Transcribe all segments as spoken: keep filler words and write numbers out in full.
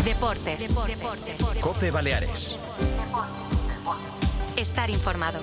Deportes. Deportes. COPE Baleares. Estar informado.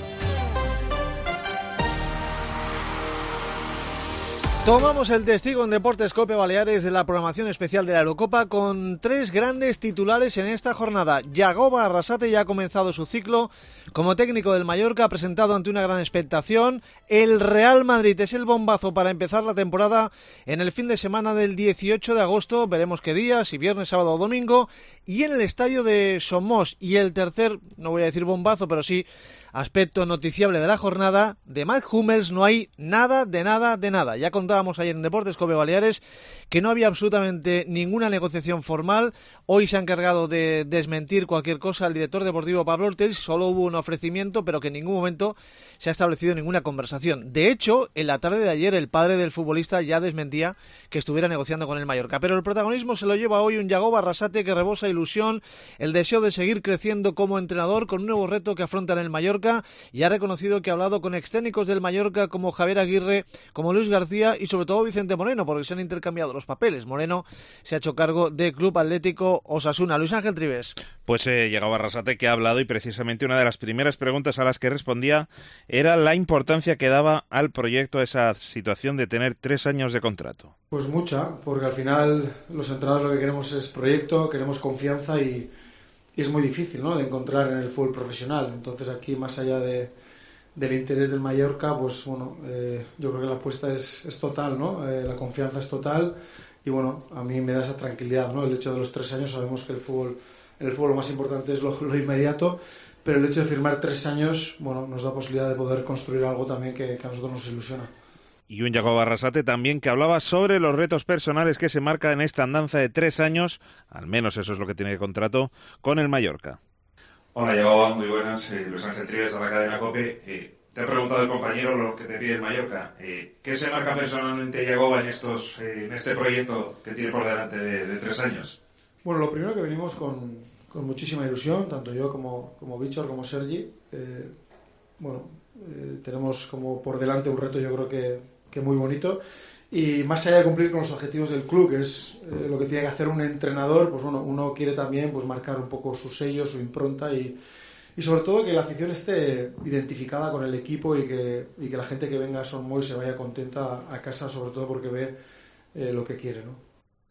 Tomamos el testigo en Deportes COPE Baleares de la programación especial de la Eurocopa con tres grandes titulares en esta jornada. Yagoba Arrasate ya ha comenzado su ciclo como técnico del Mallorca, ha presentado ante una gran expectación. El Real Madrid es el bombazo para empezar la temporada en el fin de semana del dieciocho de agosto. Veremos qué día, si viernes, sábado o domingo. Y en el estadio de Somos. Y el tercer, no voy a decir bombazo, pero sí aspecto noticiable de la jornada, de Mats Hummels no hay nada, de nada, de nada. Ya contábamos ayer en Deportes COPE Baleares que no había absolutamente ninguna negociación formal. Hoy se ha encargado de desmentir cualquier cosa el director deportivo Pablo Ortiz. Solo hubo un ofrecimiento, pero que en ningún momento se ha establecido ninguna conversación. De hecho, en la tarde de ayer el padre del futbolista ya desmentía que estuviera negociando con el Mallorca. Pero el protagonismo se lo lleva hoy un Yagoba Arrasate que rebosa ilusión, el deseo de seguir creciendo como entrenador con un nuevo reto que afronta en el Mallorca. Y ha reconocido que ha hablado con extécnicos del Mallorca como Javier Aguirre, como Luis García y sobre todo Vicente Moreno, porque se han intercambiado los papeles. Moreno se ha hecho cargo de Club Atlético Osasuna. Luis Ángel Trives. Pues eh, llegaba Arrasate, que ha hablado, y precisamente una de las primeras preguntas a las que respondía era la importancia que daba al proyecto esa situación de tener tres años de contrato. Pues mucha, porque al final los entrenadores lo que queremos es proyecto, queremos confianza y Y es muy difícil, ¿no?, de encontrar en el fútbol profesional. Entonces aquí, más allá de, del interés del Mallorca, pues bueno, eh, yo creo que la apuesta es, es total, ¿no? Eh, la confianza es total y bueno, a mí me da esa tranquilidad, ¿no? El hecho de los tres años, sabemos que el fútbol, en el fútbol lo más importante es lo, lo inmediato, pero el hecho de firmar tres años, bueno, nos da posibilidad de poder construir algo también que, que a nosotros nos ilusiona. Y un Yagoba Arrasate también que hablaba sobre los retos personales que se marca en esta andanza de tres años, al menos eso es lo que tiene de contrato, con el Mallorca. Hola Yagoba, muy buenas, eh, Luis Ángel Trives de la cadena COPE. Eh, te ha preguntado el compañero lo que te pide el Mallorca. Eh, ¿Qué se marca personalmente Yagoba en, estos, eh, en este proyecto que tiene por delante de, de tres años? Bueno, lo primero que venimos con, con muchísima ilusión, tanto yo como, como Víctor, como Sergi. Eh, bueno, eh, tenemos como por delante un reto, yo creo que que muy bonito, y más allá de cumplir con los objetivos del club, que es eh, lo que tiene que hacer un entrenador, pues bueno, uno quiere también pues marcar un poco su sello, su impronta y, y sobre todo que la afición esté identificada con el equipo y que, y que la gente que venga a Son Moix se vaya contenta a casa, sobre todo porque ve eh, lo que quiere, ¿no?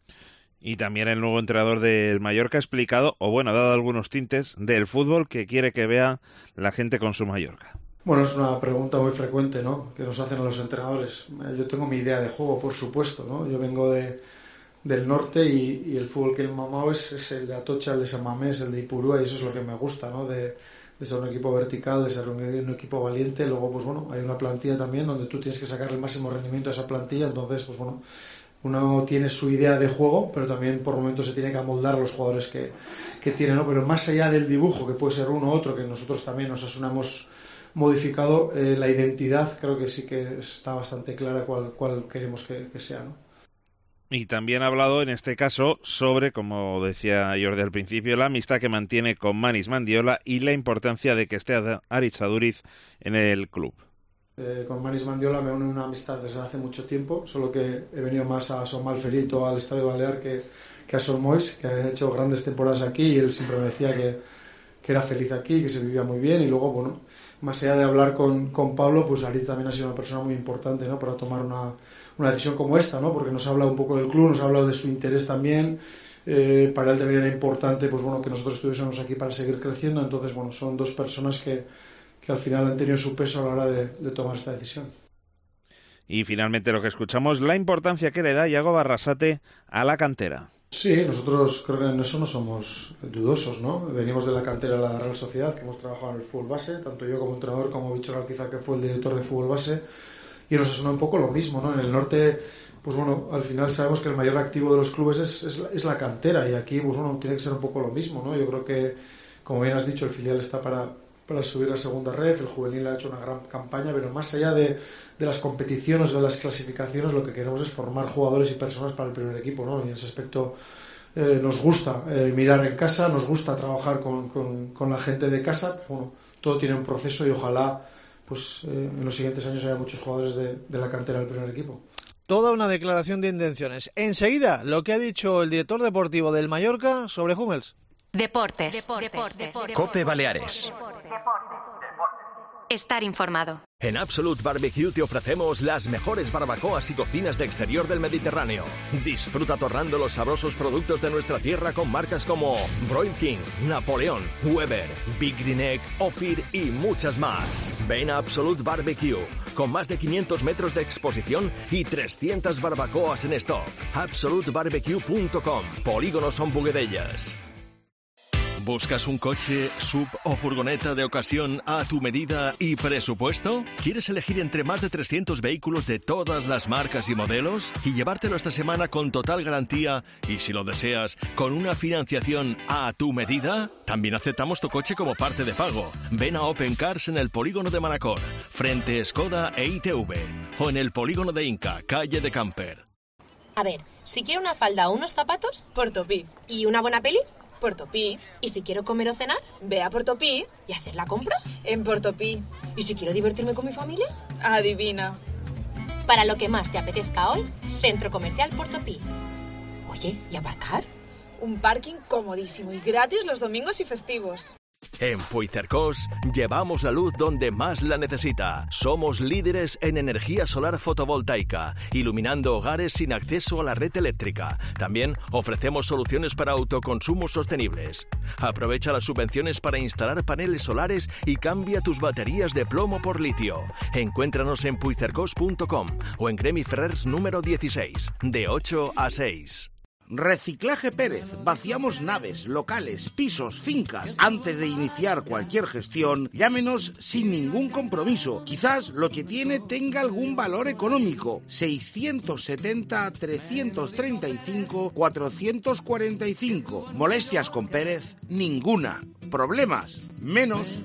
Y también el nuevo entrenador del Mallorca ha explicado, o bueno, ha dado algunos tintes del fútbol que quiere que vea la gente con su Mallorca. Bueno, es una pregunta muy frecuente, ¿no?, que nos hacen a los entrenadores. Yo tengo mi idea de juego, por supuesto, ¿no? Yo vengo de, del norte y, y el fútbol que he mamado es, es el de Atocha, el de San Mamés, el de Ipurúa, y eso es lo que me gusta, ¿no?, de, de ser un equipo vertical, de ser un, un equipo valiente. Luego, pues bueno, hay una plantilla también donde tú tienes que sacar el máximo rendimiento a esa plantilla. Entonces, pues bueno, uno tiene su idea de juego, pero también por momentos se tiene que amoldar a los jugadores que, que tiene, ¿no? Pero más allá del dibujo, que puede ser uno u otro, que nosotros también nos asunamos modificado, eh, la identidad creo que sí que está bastante clara cuál, cuál queremos que, que sea, ¿no? Y también ha hablado en este caso sobre, como decía Jordi al principio, la amistad que mantiene con Manis Mandiola y la importancia de que esté Aritz Aduriz en el club. Eh, con Manis Mandiola me une una amistad desde hace mucho tiempo, solo que he venido más a Son Malferito, al Estadio Balear, que, que a Son Moix, que ha hecho grandes temporadas aquí, y él siempre me decía que, que era feliz aquí, que se vivía muy bien. Y luego, bueno, más allá de hablar con, con Pablo, pues Aritz también ha sido una persona muy importante, ¿no?, para tomar una, una decisión como esta, ¿no?, porque nos ha hablado un poco del club, nos ha hablado de su interés también. Eh, para él también era importante, pues bueno, que nosotros estuviésemos aquí para seguir creciendo. Entonces, bueno, son dos personas que, que al final han tenido su peso a la hora de, de tomar esta decisión. Y finalmente lo que escuchamos, la importancia que le da Yagoba Arrasate a la cantera. Sí, nosotros creo que en eso no somos dudosos, ¿no? Venimos de la cantera de la Real Sociedad, que hemos trabajado en el fútbol base, tanto yo como entrenador, como Víctor Alquizar, que fue el director de fútbol base, y nos suena un poco lo mismo, ¿no? En el norte, pues bueno, al final sabemos que el mayor activo de los clubes es, es, la, es la cantera, y aquí, pues bueno, tiene que ser un poco lo mismo, ¿no? Yo creo que, como bien has dicho, el filial está para, para subir a segunda red, el juvenil ha hecho una gran campaña, pero más allá de, de las competiciones, de las clasificaciones, lo que queremos es formar jugadores y personas para el primer equipo, ¿no? Y en ese aspecto eh, nos gusta eh, mirar en casa, nos gusta trabajar con, con, con la gente de casa. Bueno, todo tiene un proceso y ojalá pues eh, en los siguientes años haya muchos jugadores de, de la cantera del primer equipo. toda una declaración de intenciones. Enseguida, lo que ha dicho el director deportivo del Mallorca sobre Hummels. Deportes. Deportes. Deportes. Cope Baleares. Estar informado. En Absolute Barbecue te ofrecemos las mejores barbacoas y cocinas de exterior del Mediterráneo. Disfruta torrando los sabrosos productos de nuestra tierra con marcas como Broil King, Napoleón, Weber, Big Green Egg, Ophir y muchas más. Ven a Absolute Barbecue, con más de quinientos metros de exposición y trescientas barbacoas en stock. absolute barbecue punto com, Polígono Son Buguedellas. ¿Buscas un coche, sub o furgoneta de ocasión a tu medida y presupuesto? ¿Quieres elegir entre más de trescientos vehículos de todas las marcas y modelos y llevártelo esta semana con total garantía y, si lo deseas, con una financiación a tu medida? También aceptamos tu coche como parte de pago. Ven a Open Cars en el polígono de Manacor, frente Skoda e I T V, o en el polígono de Inca, calle de Camper. A ver, si quiero una falda o unos zapatos, Portopí. ¿Y una buena peli? Portopí. Y si quiero comer o cenar, ve a Portopí y hacer la compra en Portopí. ¿Y si quiero divertirme con mi familia? Adivina. Para lo que más te apetezca hoy, Centro Comercial Portopí. Oye, ¿y aparcar? Un parking comodísimo y gratis los domingos y festivos. En Puigcercós llevamos la luz donde más la necesita. Somos líderes en energía solar fotovoltaica, iluminando hogares sin acceso a la red eléctrica. También ofrecemos soluciones para autoconsumos sostenibles. Aprovecha las subvenciones para instalar paneles solares y cambia tus baterías de plomo por litio. Encuéntranos en puigcercós punto com o en Gremi Ferrers número dieciséis, de ocho a seis. Reciclaje Pérez. Vaciamos naves, locales, pisos, fincas. Antes de iniciar cualquier gestión, llámenos sin ningún compromiso. Quizás lo que tiene tenga algún valor económico. seiscientos setenta, trescientos treinta y cinco, cuatrocientos cuarenta y cinco. Molestias con Pérez, ninguna. Problemas, menos.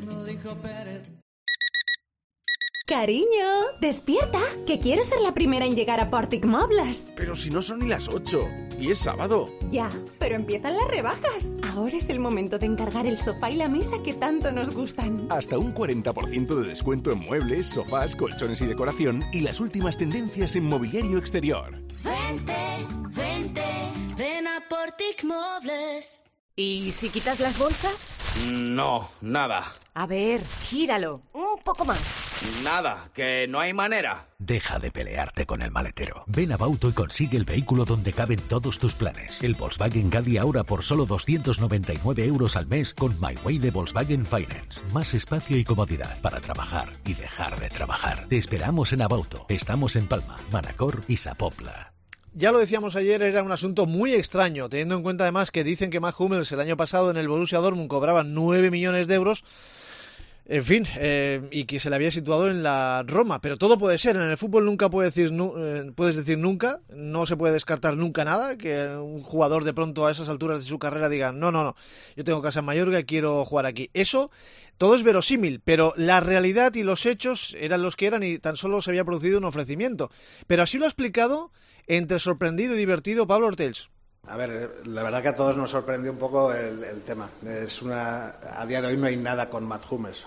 Cariño, despierta, que quiero ser la primera en llegar a Portic Mobles. Pero si no son ni las ocho, y es sábado. Ya, pero empiezan las rebajas. Ahora es el momento de encargar el sofá y la mesa que tanto nos gustan. Hasta un cuarenta por ciento de descuento en muebles, sofás, colchones y decoración, y las últimas tendencias en mobiliario exterior. Vente, vente, ven a Portic Mobles. ¿Y si quitas las bolsas? No, nada. A ver, gíralo, un poco más. Nada, que no hay manera. Deja de pelearte con el maletero. Ven a Bauto y consigue el vehículo donde caben todos tus planes. El Volkswagen Caddy ahora por solo doscientos noventa y nueve euros al mes con My Way de Volkswagen Finance. Más espacio y comodidad para trabajar y dejar de trabajar. Te esperamos en Abauto. Estamos en Palma, Manacor y Sapopla. Ya lo decíamos ayer, era un asunto muy extraño, teniendo en cuenta además que dicen que Mats Hummels el año pasado en el Borussia Dortmund cobraba nueve millones de euros, en fin, eh, y que se le había situado en la Roma. Pero todo puede ser, en el fútbol nunca puede decir, nu- eh, puedes decir nunca, no se puede descartar nunca nada, que un jugador de pronto a esas alturas de su carrera diga, no, no, no, yo tengo casa en Mallorca y quiero jugar aquí. Eso, todo es verosímil, pero la realidad y los hechos eran los que eran y tan solo se había producido un ofrecimiento. Pero así lo ha explicado entre sorprendido y divertido Pablo Ortells. A ver, la verdad que a todos nos sorprendió un poco el, el tema. Es una, a día de hoy no hay nada con Mats Hummels.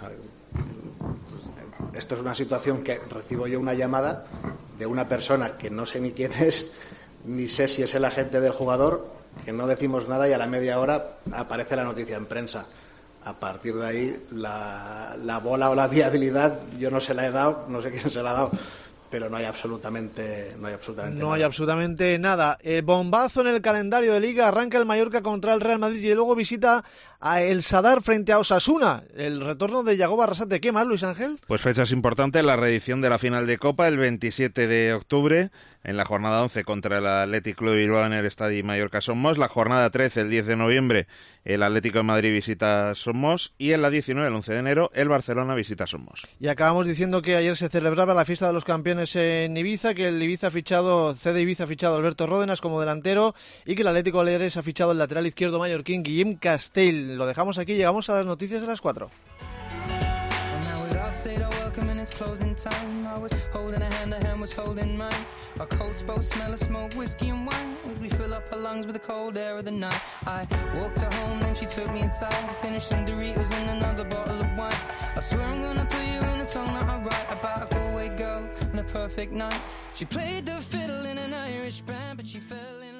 Esto es una situación que recibo yo una llamada de una persona que no sé ni quién es, ni sé si es el agente del jugador, que no decimos nada y a la media hora aparece la noticia en prensa. A partir de ahí, la, la bola o la viabilidad yo no se la he dado, no sé quién se la ha dado. Pero no hay absolutamente, no hay absolutamente no nada. hay absolutamente nada. El bombazo en el calendario de Liga. Arranca el Mallorca contra el Real Madrid y luego visita a el Sadar frente a Osasuna. El retorno de Yagoba Arrasate. ¿Qué más, Luis Ángel? Pues fechas importantes. La reedición de la final de Copa el veintisiete de octubre en la jornada once contra el Athletic Club de Bilbao en el Estadio Mallorca Somos. La jornada trece, el diez de noviembre, el Atlético de Madrid visita Somos. Y en la diecinueve, el once de enero, el Barcelona visita Somos. Y acabamos diciendo que ayer se celebraba la fiesta de los campeones en Ibiza, que el Ibiza ha fichado, C D Ibiza ha fichado a Alberto Ródenas como delantero y que el Atlético Baleares ha fichado el lateral izquierdo mallorquín Guillem Castell. Lo dejamos aquí, llegamos a las noticias de las cuatro. stayed our welcome in its closing time. I was holding a hand, her hand was holding mine. Our coats both smell of smoke, whiskey and wine. We fill up her lungs with the cold air of the night. I walked her home, then she took me inside. Finished some Doritos and another bottle of wine. I swear I'm gonna put you in a song that I write about a Galway girl and a perfect night. She played the fiddle in an Irish band, but she fell in